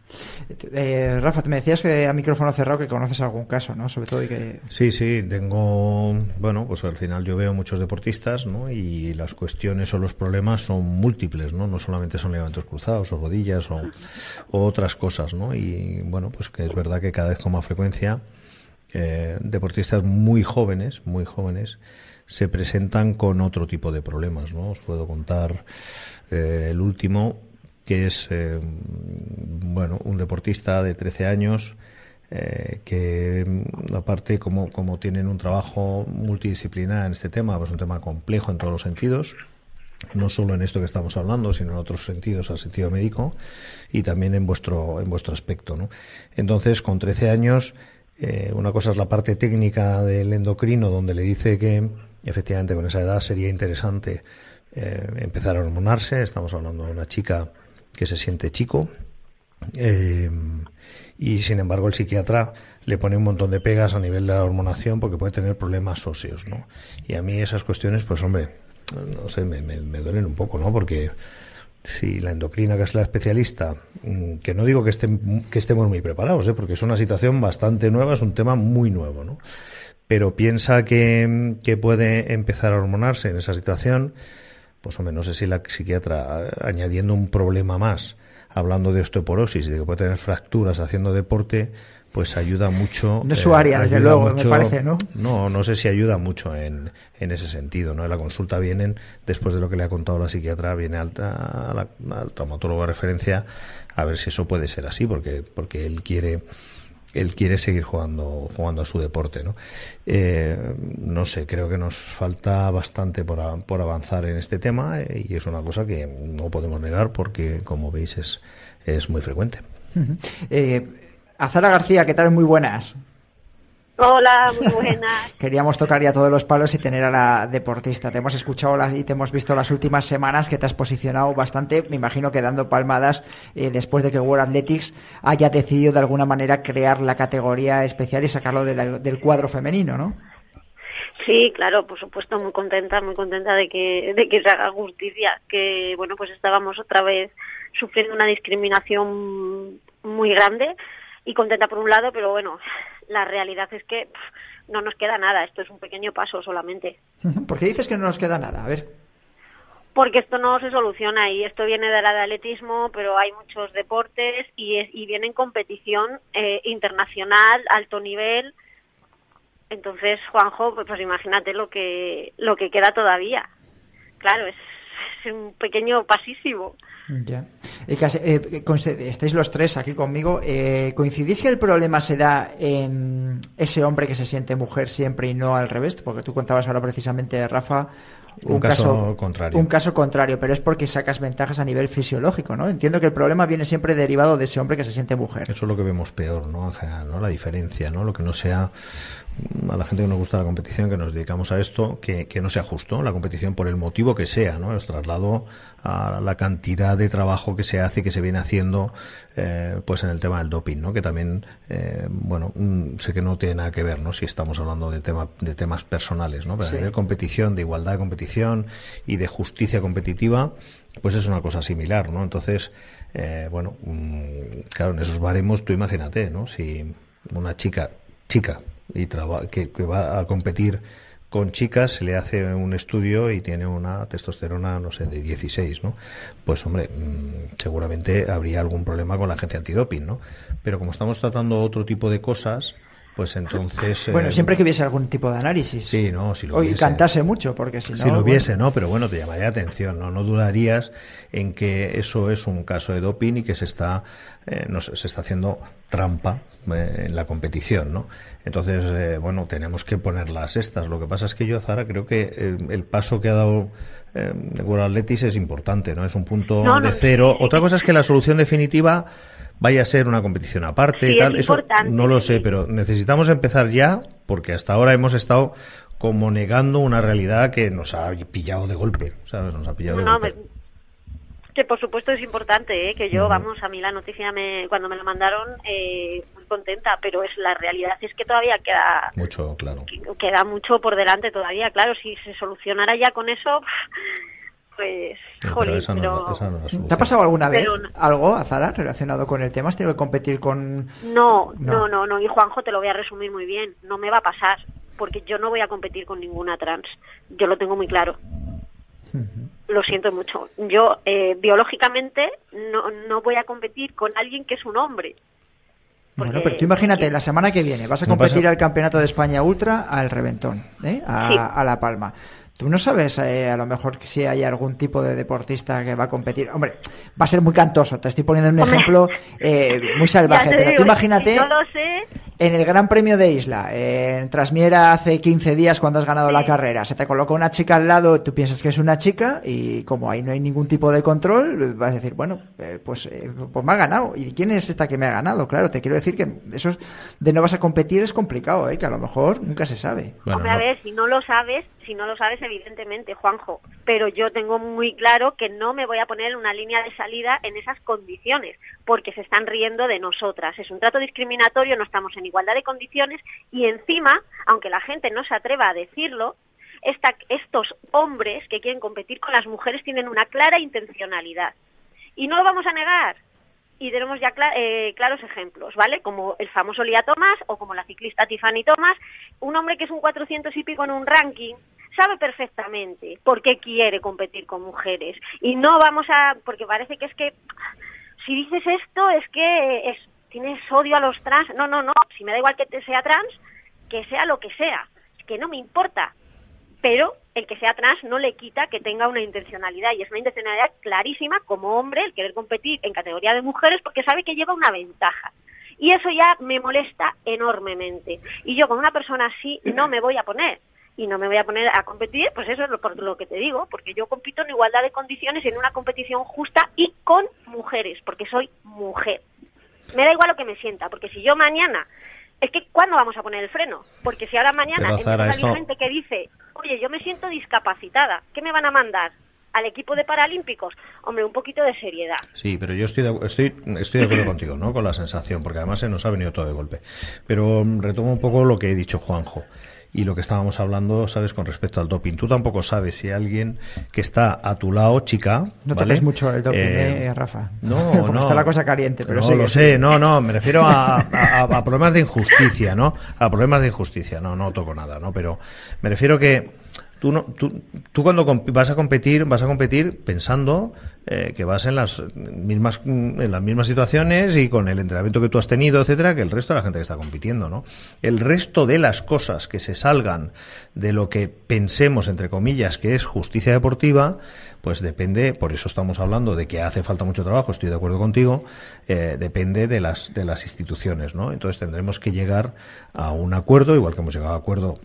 Eh, Rafa, me decías que a micrófono cerrado que conoces algún caso, ¿no? Sobre todo y que... Sí, sí, tengo... Bueno, pues al final yo veo muchos deportistas, ¿no? Y las cuestiones o los problemas son múltiples, ¿no? No solamente son ligamentos cruzados o rodillas o, o otras cosas, ¿no? Y bueno, pues que es verdad que cada vez con más frecuencia eh, deportistas muy jóvenes, muy jóvenes, se presentan con otro tipo de problemas, ¿no? Os puedo contar eh, el último, que es, eh, bueno, un deportista de trece años eh, que, aparte, como, como tienen un trabajo multidisciplinar en este tema, pues un tema complejo en todos los sentidos, no solo en esto que estamos hablando, sino en otros sentidos, al sentido médico, y también en vuestro, en vuestro aspecto, ¿no? Entonces, con trece años, eh, una cosa es la parte técnica del endocrino, donde le dice que efectivamente con esa edad sería interesante eh, empezar a hormonarse. Estamos hablando de una chica que se siente chico, eh, y sin embargo el psiquiatra le pone un montón de pegas a nivel de la hormonación porque puede tener problemas óseos, ¿no? Y a mí esas cuestiones, pues hombre, no sé, me, me, me duelen un poco, ¿no? Porque si la endocrina, que es la especialista, que no digo que, estén, que estemos muy preparados, ¿eh? Porque es una situación bastante nueva, es un tema muy nuevo, ¿no? Pero piensa que, que puede empezar a hormonarse en esa situación, pues hombre, no sé si la psiquiatra, añadiendo un problema más, hablando de osteoporosis y de que puede tener fracturas haciendo deporte, pues ayuda mucho. No es su área, eh, desde luego, mucho, me parece, ¿no? No, no sé si ayuda mucho en, en ese sentido, ¿no? En la consulta vienen, después de lo que le ha contado la psiquiatra, viene al, a la, al traumatólogo de referencia a ver si eso puede ser así, porque, porque él quiere... él quiere seguir jugando jugando a su deporte, ¿no? Eh, no sé, creo que nos falta bastante por, a, por avanzar en este tema, eh, y es una cosa que no podemos negar porque, como veis, es, es muy frecuente. Uh-huh. eh, Azara García, ¿qué tal? Muy buenas. Hola, muy buenas. Queríamos tocar ya todos los palos y tener a la deportista. Te hemos escuchado las, y te hemos visto las últimas semanas que te has posicionado bastante, me imagino que dando palmadas eh, después de que World Athletics haya decidido de alguna manera crear la categoría especial y sacarlo de la, del cuadro femenino, ¿no? Sí, claro, por supuesto, muy contenta, muy contenta de que de que se haga justicia, que bueno, pues estábamos otra vez sufriendo una discriminación muy grande y contenta por un lado, pero bueno, la realidad es que pff, no nos queda nada, esto es un pequeño paso solamente. ¿Por qué dices que no nos queda nada? A ver. Porque esto no se soluciona y esto viene de la de atletismo, pero hay muchos deportes y, es, y viene en competición eh, internacional, alto nivel. Entonces, Juanjo, pues, pues imagínate lo que lo que queda todavía. Claro, es, es un pequeño pasísimo. Ya. Eh, eh, estáis los tres aquí conmigo. Eh, ¿Coincidís que el problema se da en ese hombre que se siente mujer siempre y no al revés? Porque tú contabas ahora precisamente, Rafa, un, un caso, caso contrario. Un caso contrario, pero es porque sacas ventajas a nivel fisiológico, ¿no? Entiendo que el problema viene siempre derivado de ese hombre que se siente mujer. Eso es lo que vemos peor, ¿no? En general, ¿no? La diferencia, ¿no? Lo que no sea, a la gente que nos gusta la competición, que nos dedicamos a esto, que, que no sea justo la competición por el motivo que sea, ¿no? Os traslado a la cantidad de trabajo que se hace y que se viene haciendo eh, pues en el tema del doping, ¿no? Que también, eh, bueno, mm, sé que no tiene nada que ver, ¿no? Si estamos hablando de tema, de temas personales, ¿no? Pero sí. A nivel competición, de igualdad de competición y de justicia competitiva, pues es una cosa similar, ¿no? Entonces, eh, bueno, mm, claro, en esos baremos tú imagínate, ¿no? Si una chica, chica, y traba, que, que va a competir con chicas, se le hace un estudio y tiene una testosterona, no sé, de dieciséis, ¿no? Pues, hombre, mmm, seguramente habría algún problema con la agencia antidoping, ¿no? Pero como estamos tratando otro tipo de cosas, pues entonces... Bueno, eh, siempre que hubiese algún tipo de análisis. Sí, no, si lo o hubiese. Y cantase mucho, porque si no... Si lo hubiese, bueno. ¿no? Pero bueno, te llamaría la atención, ¿no? No dudarías en que eso es un caso de doping y que se está, eh, no sé, se está haciendo trampa eh, en la competición, ¿no? Entonces, eh, bueno, tenemos que poner las estas. Lo que pasa es que yo, Zara, creo que el, el paso que ha dado eh, World Athletics es importante, ¿no? Es un punto no, de no, cero. Sí, sí. Otra cosa es que la solución definitiva vaya a ser una competición aparte, sí, y tal, eso no lo sé, pero necesitamos empezar ya, porque hasta ahora hemos estado como negando una realidad que nos ha pillado de golpe, ¿sabes? Nos ha pillado no, de golpe. Me, que por supuesto es importante, ¿eh? Que yo, uh-huh. vamos, a mí la noticia me, cuando me la mandaron, eh, muy contenta, pero es la realidad es que todavía queda mucho, claro, queda mucho por delante todavía, claro, si se solucionara ya con eso, pues, no, jolín, pero esa no, pero... esa no es la solución. ¿Te ha pasado alguna vez Pero no. algo, Azara, relacionado con el tema? ¿Has tenido que competir con...? No, No. no, no, no, y Juanjo, te lo voy a resumir muy bien, no me va a pasar, porque yo no voy a competir con ninguna trans, yo lo tengo muy claro. Lo siento mucho. Yo, eh, biológicamente, no, no voy a competir con alguien que es un hombre. Porque, Bueno, pero tú imagínate, porque... la semana que viene vas a No competir pasa... al Campeonato de España Ultra al Reventón, ¿eh? a, Sí. a La Palma. Tú no sabes, eh, a lo mejor, si hay algún tipo de deportista que va a competir. Hombre, va a ser muy cantoso. Te estoy poniendo un Hombre. ejemplo eh, muy salvaje. Ya te Pero digo, tú imagínate, si no lo sé... en el Gran Premio de Isla, en Trasmiera hace quince días cuando has ganado Sí. la carrera, se te coloca una chica al lado, tú piensas que es una chica y como ahí no hay ningún tipo de control, vas a decir, bueno, eh, pues, eh, pues me ha ganado. ¿Y quién es esta que me ha ganado? Claro, te quiero decir que eso de no vas a competir es complicado, ¿eh? Que a lo mejor nunca se sabe. Bueno, Hombre, a no. ver, si no lo sabes, si no lo sabes, evidentemente, Juanjo, pero yo tengo muy claro que no me voy a poner en una línea de salida en esas condiciones, porque se están riendo de nosotras. Es un trato discriminatorio, no estamos en igualdad de condiciones y encima, aunque la gente no se atreva a decirlo, esta, estos hombres que quieren competir con las mujeres tienen una clara intencionalidad. Y no lo vamos a negar. Y tenemos ya cl- eh, claros ejemplos, ¿vale? Como el famoso Lia Thomas o como la ciclista Tiffany Thomas, un hombre que es un cuatrocientos y pico en un ranking, sabe perfectamente por qué quiere competir con mujeres. Y no vamos a... porque parece que es que... si dices esto es que es, tienes odio a los trans. No, no, no. Si me da igual que te sea trans, que sea lo que sea. Que no me importa. Pero el que sea trans no le quita que tenga una intencionalidad, y es una intencionalidad clarísima como hombre el querer competir en categoría de mujeres porque sabe que lleva una ventaja. Y eso ya me molesta enormemente. Y yo con una persona así no me voy a poner. Y no me voy a poner a competir, pues eso es lo, por lo que te digo, porque yo compito en igualdad de condiciones en una competición justa y con mujeres, porque soy mujer. Me da igual lo que me sienta, porque si yo mañana... Es que, ¿cuándo vamos a poner el freno? Porque si ahora mañana Pero, Zara, empieza a salir esto- gente que dice, oye, yo me siento discapacitada, ¿qué me van a mandar? ¿Al equipo de paralímpicos? Hombre, un poquito de seriedad. Sí, pero yo estoy de, estoy, estoy de acuerdo contigo, ¿no? Con la sensación, porque además se nos ha venido todo de golpe. Pero mm, retomo un poco lo que he dicho, Juanjo, y lo que estábamos hablando, ¿sabes? Con respecto al doping. Tú tampoco sabes si alguien que está a tu lado, chica, No ¿vale? toques mucho el doping, Eh, eh, Rafa. No, Porque no. está la cosa caliente, pero no, sigue, lo sigue. sé, no, no, me refiero a, a, a problemas de injusticia, ¿no? A problemas de injusticia, no, no toco nada, ¿no? Pero me refiero que tú no, tú, tú cuando comp- vas a competir, vas a competir pensando eh, que vas en las mismas en las mismas situaciones y con el entrenamiento que tú has tenido, etcétera, que el resto de la gente que está compitiendo, ¿no? El resto de las cosas que se salgan de lo que pensemos, entre comillas, que es justicia deportiva, pues depende, por eso estamos hablando de que hace falta mucho trabajo, estoy de acuerdo contigo, eh, depende de las de las instituciones, ¿no? Entonces tendremos que llegar a un acuerdo, igual que hemos llegado a acuerdo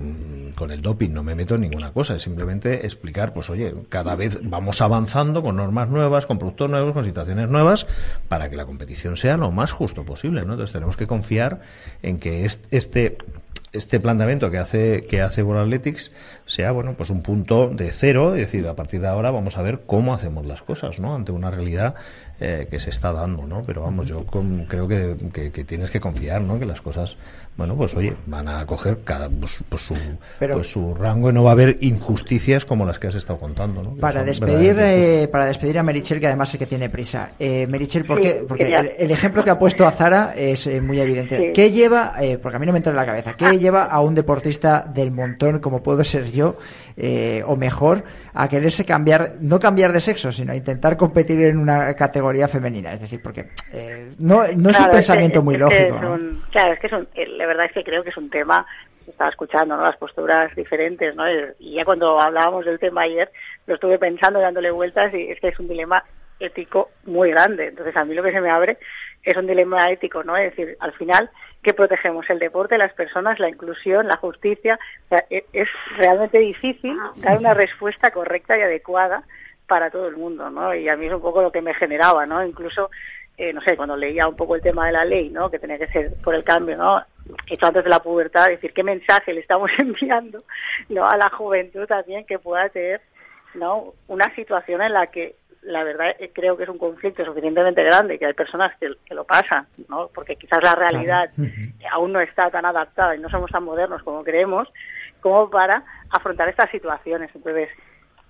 con el doping, no me meto en ninguna cosa, es simplemente explicar, pues oye, cada vez vamos avanzando con normas nuevas, con productos nuevos, con situaciones nuevas, para que la competición sea lo más justo posible, ¿no? Entonces tenemos que confiar en que este este planteamiento que hace que hace World Athletics sea, bueno, pues un punto de cero, es decir, a partir de ahora vamos a ver cómo hacemos las cosas, ¿no? Ante una realidad eh, que se está dando, ¿no? Pero vamos, yo con, creo que, que, que tienes que confiar, ¿no? Que las cosas, bueno, pues oye, van a coger cada pues, pues su Pero, pues su rango y no va a haber injusticias como las que has estado contando, ¿no? Que Para son despedir, verdaderamente eh, para despedir a Merichel, que además sé que tiene prisa. Eh, Merichel, ¿por Sí, qué? Porque ya. el, el ejemplo que ha puesto a Zara es eh, muy evidente. Sí. ¿Qué lleva, eh, porque a mí no me entra en la cabeza, qué lleva a un deportista del montón como puedo ser yo, eh, o mejor, a quererse cambiar, no cambiar de sexo, sino a intentar competir en una categoría femenina? Es decir, porque eh, no, no es Claro, un pensamiento que- muy es lógico, que es ¿no? un- claro, es que es un, eh, la verdad es que creo que es un tema, estaba escuchando, ¿no? Las posturas diferentes, ¿no? Y ya cuando hablábamos del tema ayer, lo estuve pensando, dándole vueltas, y es que es un dilema ético muy grande. Entonces, a mí lo que se me abre es un dilema ético, ¿no? Es decir, al final, ¿qué protegemos? El deporte, las personas, la inclusión, la justicia. O sea, e- es realmente difícil dar una respuesta correcta y adecuada para todo el mundo, ¿no? Y a mí es un poco lo que me generaba, ¿no? Incluso, eh, no sé, cuando leía un poco el tema de la ley, ¿no? Que tenía que ser por el cambio, ¿no? Hecho antes de la pubertad, decir qué mensaje le estamos enviando, ¿no? A la juventud también, que pueda tener, ¿no? Una situación en la que la verdad eh, creo que es un conflicto suficientemente grande, que hay personas que, que lo pasan, ¿no? Porque quizás la realidad aún no está tan adaptada y no somos tan modernos como creemos, como para afrontar estas situaciones. Entonces,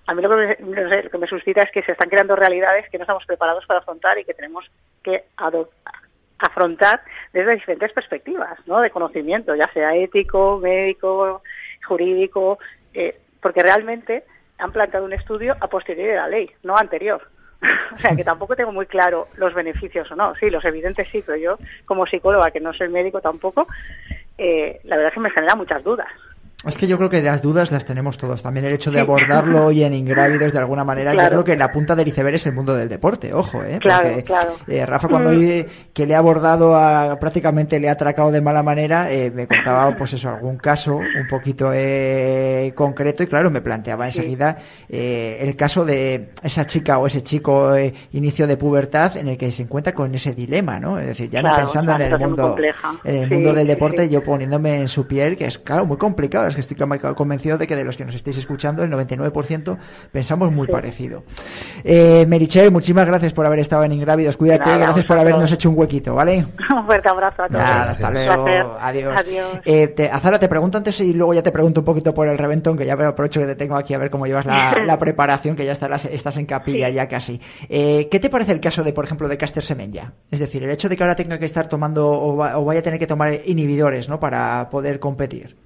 a mí lo que, me, no sé, lo que me suscita es que se están creando realidades que no estamos preparados para afrontar y que tenemos que afrontar desde diferentes perspectivas, ¿no? De conocimiento, ya sea ético, médico, jurídico, eh, porque realmente han planteado un estudio a posteriori de la ley, no anterior. O sea, que tampoco tengo muy claro los beneficios o no. Sí, los evidentes sí, pero yo, como psicóloga, que no soy médico tampoco, eh, la verdad es que me genera muchas dudas. Es que yo creo que las dudas las tenemos todos. También el hecho de abordarlo hoy en Ingrávidos de alguna manera, claro. Yo creo que la punta del iceberg es el mundo del deporte, ojo, ¿eh? Claro, Porque, claro. Eh, Rafa, cuando mm. oí que le ha abordado, a, prácticamente le ha atracado de mala manera, eh, me contaba, pues eso, algún caso un poquito eh, concreto y claro, me planteaba enseguida eh, el caso de esa chica o ese chico eh, inicio de pubertad en el que se encuentra con ese dilema, ¿no? Es decir, ya claro, no pensando en el mundo, en el sí, mundo del deporte, sí, sí. Yo poniéndome en su piel, que es, claro, muy complicado. Es que estoy convencido de que de los que nos estéis escuchando, el noventa y nueve por ciento pensamos muy sí. parecido. Eh, Meritxell, muchísimas gracias por haber estado en Ingrávidos. Cuídate, Nada, gracias por habernos hecho un huequito, ¿vale? Un fuerte abrazo a todos. Nada, hasta luego. Adiós. Adiós. Eh, te, Azara, te pregunto antes y luego ya te pregunto un poquito por el reventón, que ya veo, aprovecho que te tengo aquí a ver cómo llevas la, la preparación, que ya estás, estás en capilla sí. ya casi. Eh, ¿Qué te parece el caso de, por ejemplo, de Caster Semenya? Es decir, el hecho de que ahora tenga que estar tomando o, va, o vaya a tener que tomar inhibidores, ¿no? Para poder competir.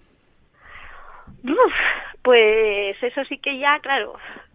Uf, pues eso sí que ya, claro,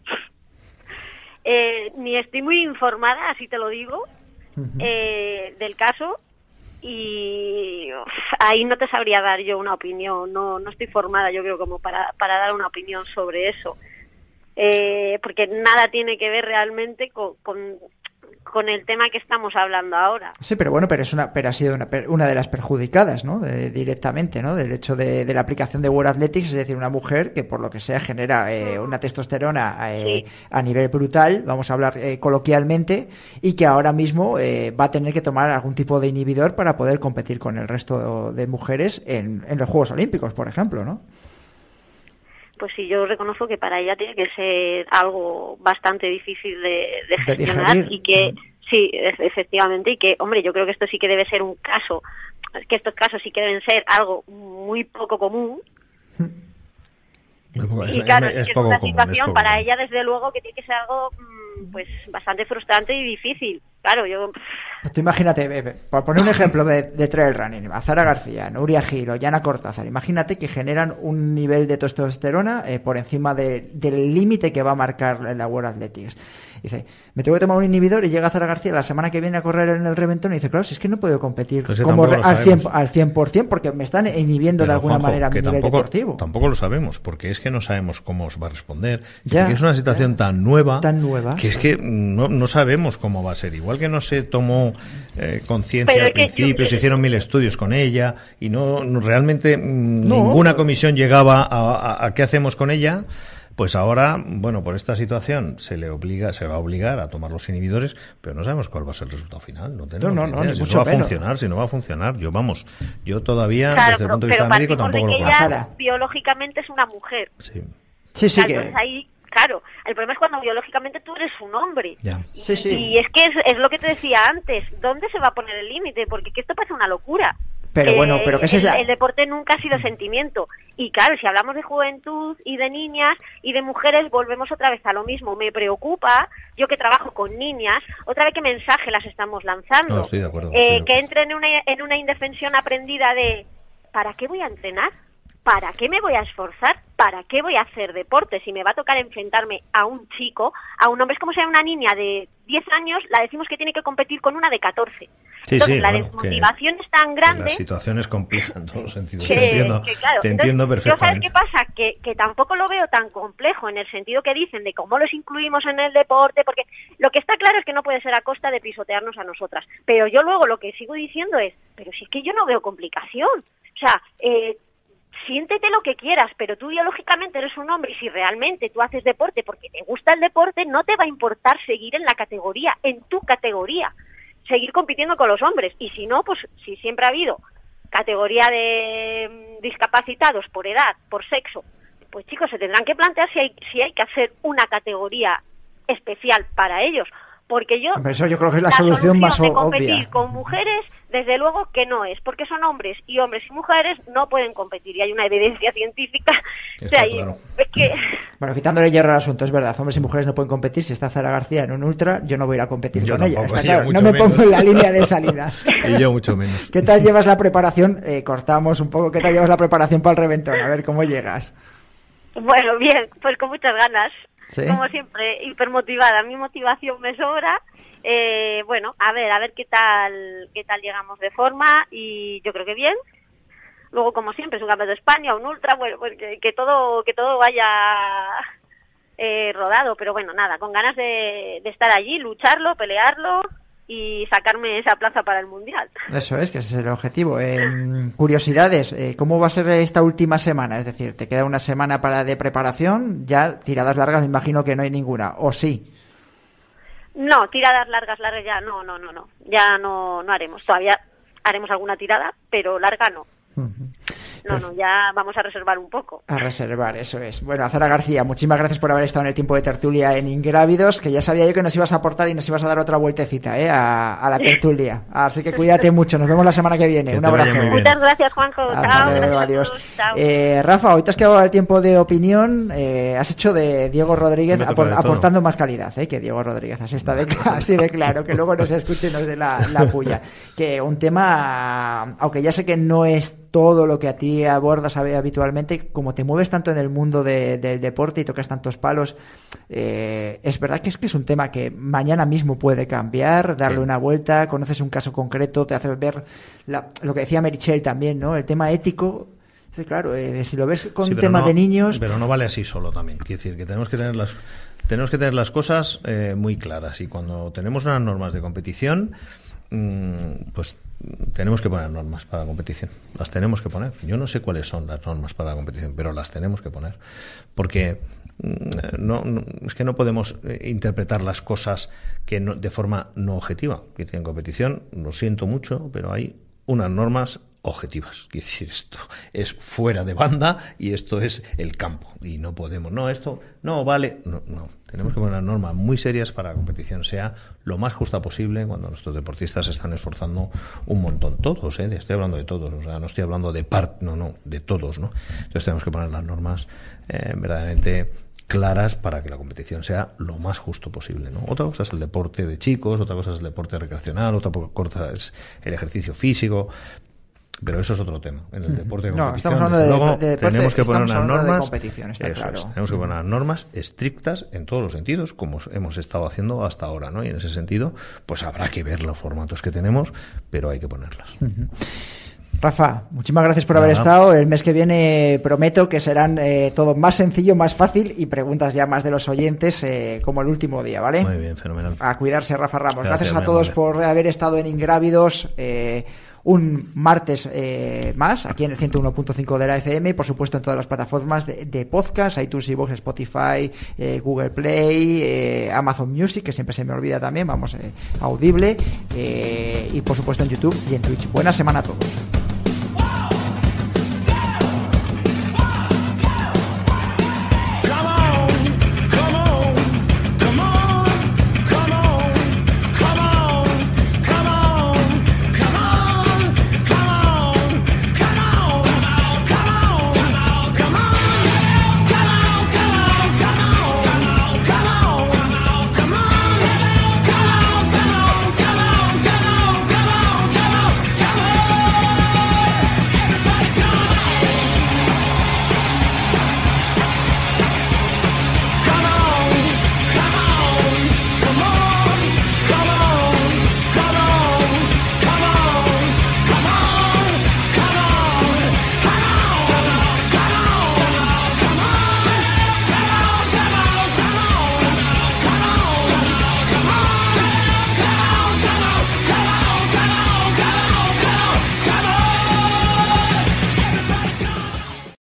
eh, ni estoy muy informada, así te lo digo, uh-huh. eh, del caso y uf, ahí no te sabría dar yo una opinión, no no estoy formada yo creo como para, para dar una opinión sobre eso, eh, porque nada tiene que ver realmente con... con con el tema que estamos hablando ahora. Sí, pero bueno, pero es una, pero ha sido una, una de las perjudicadas, ¿no? De, directamente, ¿no? Del hecho de, de la aplicación de World Athletics, es decir, una mujer que por lo que sea genera eh, una testosterona eh, sí. a nivel brutal, vamos a hablar eh, coloquialmente, y que ahora mismo eh, va a tener que tomar algún tipo de inhibidor para poder competir con el resto de mujeres en, en los Juegos Olímpicos, por ejemplo, ¿no? Pues sí, yo reconozco que para ella tiene que ser algo bastante difícil de, de gestionar de y que, sí, efectivamente, y que, hombre, yo creo que esto sí que debe ser un caso, que estos casos sí que deben ser algo muy poco común. Es, y claro, es, es, es poco una común, situación es para común. ella, desde luego, que tiene que ser algo pues bastante frustrante y difícil. Claro, yo... Pues tú imagínate, Bebe, por poner un ejemplo de, de trail running, Azara García, Nuria Gil o Yana Cortázar, imagínate que generan un nivel de testosterona eh, por encima de, del límite que va a marcar la World Athletics. Dice, me tengo que tomar un inhibidor y llega Azara García la semana que viene a correr en el reventón y dice, claro, si es que no puedo competir pues como re, al, cien, al cien por ciento porque me están inhibiendo Pero, de alguna Juanjo, manera mi nivel tampoco, deportivo. Tampoco lo sabemos, porque es que no sabemos cómo os va a responder. Ya, que es una situación ya. tan nueva, tan nueva que es que no, no sabemos cómo va a ser. Igual que no se tomó eh, conciencia al principio, yo... se hicieron mil estudios con ella y no, no realmente no. ninguna comisión llegaba a, a, a qué hacemos con ella. Pues ahora, bueno, por esta situación se le obliga, se va a obligar a tomar los inhibidores, pero no sabemos cuál va a ser el resultado final. No tenemos no, no, ni no, idea. ni Si mucho eso va a menos. funcionar, si no va a funcionar, yo vamos, yo todavía claro, desde pero, el punto de vista médico tampoco lo conozco. Ella biológicamente es una mujer. Sí, sí, sí Entonces, que... ahí, claro, el problema es cuando biológicamente tú eres un hombre. Ya. Sí, sí. Y es que es, es lo que te decía antes, ¿dónde se va a poner el límite? Porque que esto parece una locura. Pero bueno, pero que esa el, es la... el deporte nunca ha sido sentimiento. Y claro, si hablamos de juventud y de niñas y de mujeres, volvemos otra vez a lo mismo. Me preocupa, yo que trabajo con niñas, otra vez qué mensaje las estamos lanzando. No, estoy de acuerdo. Eh, estoy de acuerdo. Que entren en una, en una indefensión aprendida de ¿para qué voy a entrenar? ¿Para qué me voy a esforzar? ¿Para qué voy a hacer deporte? Si me va a tocar enfrentarme a un chico, a un hombre, es como si a una niña de diez años la decimos que tiene que competir con una de catorce. Sí, Entonces, sí, la bueno, desmotivación es tan grande... La situación es compleja en todos los sentidos. Que, te entiendo, que claro. te Entonces, entiendo perfectamente. ¿yo sabes qué pasa? Que, que tampoco lo veo tan complejo en el sentido que dicen de cómo los incluimos en el deporte, porque lo que está claro es que no puede ser a costa de pisotearnos a nosotras. Pero yo luego lo que sigo diciendo es, pero si es que yo no veo complicación. O sea, eh, siéntete lo que quieras, pero tú biológicamente eres un hombre y si realmente tú haces deporte porque te gusta el deporte, no te va a importar seguir en la categoría, en tu categoría, seguir compitiendo con los hombres. Y si no, pues si siempre ha habido categoría de discapacitados por edad, por sexo, pues chicos, se tendrán que plantear si hay, si hay que hacer una categoría especial para ellos. porque yo... Pero eso yo creo que es la, la solución, solución más de competir obvia. Con mujeres, desde luego que no es, porque son hombres y hombres y mujeres no pueden competir y hay una evidencia científica. Está o sea, claro. Es que... Bueno, quitándole hierro al asunto, es verdad, hombres y mujeres no pueden competir. Si está Zara García en un ultra, yo no voy a ir a competir yo con tampoco, ella. Está yo claro, no me menos. pongo en la línea de salida. Y yo mucho menos. ¿Qué tal llevas la preparación? Eh, cortamos un poco. ¿Qué tal llevas la preparación para el reventón? A ver cómo llegas. Bueno, bien, pues con muchas ganas. ¿Sí? Como siempre, hipermotivada. Mi motivación me sobra. Eh, bueno, a ver, a ver qué tal, qué tal llegamos de forma y yo creo que bien. Luego, como siempre, es un campeonato de España, un ultra, bueno, pues que, que todo, que todo vaya eh, rodado, pero bueno, nada, con ganas de, de estar allí, lucharlo, pelearlo y sacarme esa plaza para el Mundial. Eso es, que ese es el objetivo. Eh, curiosidades, eh, ¿cómo va a ser esta última semana? Es decir, ¿te queda una semana para de preparación? Ya tiradas largas me imagino que no hay ninguna, ¿o sí? No, tiradas largas, largas ya no, no, no, no, ya no, no haremos. Todavía haremos alguna tirada, pero larga no. Uh-huh. No, no, ya vamos a reservar un poco. A reservar, eso es. Bueno, Zara García, muchísimas gracias por haber estado en el tiempo de tertulia en Ingrávidos, que ya sabía yo que nos ibas a aportar y nos ibas a dar otra vueltecita, ¿eh? A, a la tertulia. Así que cuídate mucho, nos vemos la semana que viene. Que Un abrazo. Muchas gracias, Juanjo. Hasta Chao. luego, adiós. Chao. Eh, Rafa, hoy te has quedado al tiempo de opinión. Eh, has hecho de Diego Rodríguez apor- aportando más calidad, ¿eh? Que Diego Rodríguez. Así está de, así de claro, que luego no se escuche y nos dé la, la puya. Que un tema, aunque ya sé que no es todo lo que a ti abordas habitualmente, como te mueves tanto en el mundo de, del deporte y tocas tantos palos, eh, es verdad que es que es un tema que mañana mismo puede cambiar, darle sí. una vuelta, conoces un caso concreto, te hace ver la, lo que decía Meritxell también, ¿no? El tema ético. Sí, claro, eh, si lo ves con sí, temas no, de niños... Pero no vale así solo también, quiero decir que tenemos que tener las, tenemos que tener las cosas eh, muy claras y cuando tenemos unas normas de competición, mmm, pues tenemos que poner normas para la competición, las tenemos que poner. Yo no sé cuáles son las normas para la competición, pero las tenemos que poner, porque no, no es que no podemos interpretar las cosas que no, de forma no objetiva. Que en competición, lo siento mucho, pero hay unas normas objetivas, quiere decir, esto es fuera de banda y esto es el campo y no podemos, no, esto no vale, no, no. Tenemos que poner unas normas muy serias para que la competición sea lo más justa posible cuando nuestros deportistas se están esforzando un montón, todos, ¿eh? Estoy hablando de todos, o sea, no estoy hablando de parte, no, no, de todos, ¿no? Entonces tenemos que poner las normas eh, verdaderamente claras para que la competición sea lo más justo posible, ¿no? Otra cosa es el deporte de chicos, otra cosa es el deporte recreacional, otra cosa es el ejercicio físico. Pero eso es otro tema. En el deporte de competición, no, estamos hablando de, luego, de deporte, tenemos que poner unas normas. De competición, está eso claro. es, tenemos que poner unas normas estrictas en todos los sentidos, como hemos estado haciendo hasta ahora, ¿no? Y en ese sentido, pues habrá que ver los formatos que tenemos, pero hay que ponerlas. Uh-huh. Rafa, muchísimas gracias por Nada. haber estado. El mes que viene prometo que serán eh, todo más sencillo, más fácil y preguntas ya más de los oyentes eh, como el último día, ¿vale? Muy bien, fenomenal. A cuidarse, Rafa Ramos. Gracias, gracias a todos amable. por haber estado en Ingrávidos. Eh, un martes eh, más aquí en el ciento uno punto cinco de la F M y por supuesto en todas las plataformas de, de podcast, iTunes, iVoox, Spotify, eh, Google Play, eh, Amazon Music, que siempre se me olvida también, vamos, eh, Audible, eh, y por supuesto en YouTube y en Twitch. Buena semana a todos.